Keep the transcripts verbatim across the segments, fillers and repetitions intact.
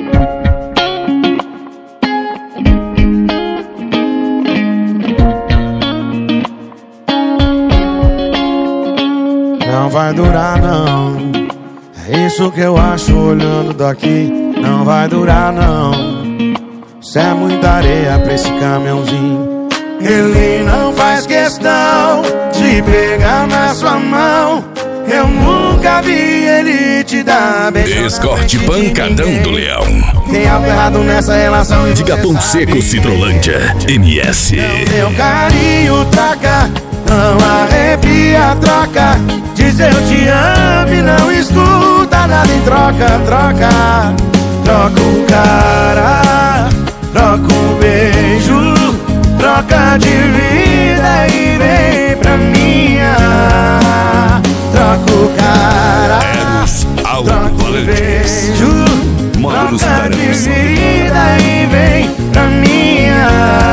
Não vai durar não, é isso que eu acho olhando daqui. Não vai durar não, isso é muita areia pra esse caminhãozinho. Ele não faz questão de pegar na sua mão. Eu nunca vi ele te dar beijo. Escorte Pancadão do Leão. Tem algo errado nessa relação e de Capão Seco, Citrolândia, M S. Meu carinho troca, não arrepia, troca. Diz eu te amo e não escuta nada em troca, troca. Troca o cara, troca o beijo, troca de vida e vem pra minha. Troca o cara, troca o beijo, troca de vida e vem pra minha.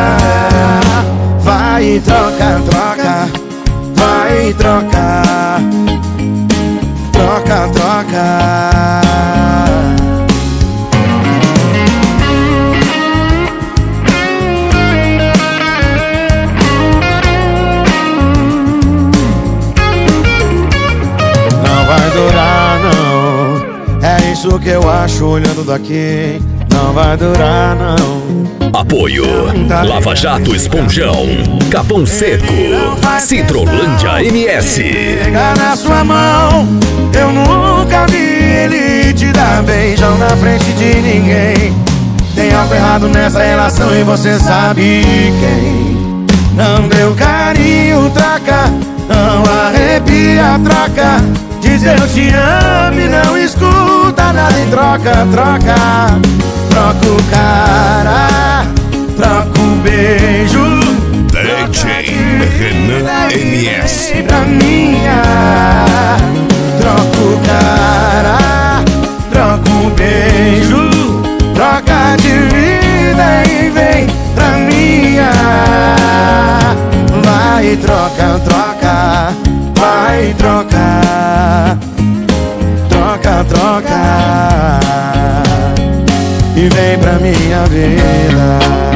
Vai e troca, troca, vai e troca, troca, troca. Durar não, é isso que eu acho olhando daqui. Não vai durar não. Apoio Lava Jato Esponjão, Capão Seco, Citrolândia M S. Pegar na sua mão, eu nunca vi ele te dar beijão na frente de ninguém. Tem algo errado nessa relação e você sabe quem. Não deu carinho, troca, não arrepia, troca. Diz eu te amo e não escuta nada em troca, troca. Troca o cara, troca o beijo, D J Renan M S. pra minha. Troca o cara, troca o beijo, troca de vida e vem pra minha. Vai troca, troca, vai troca, troca, troca e vem pra minha vida.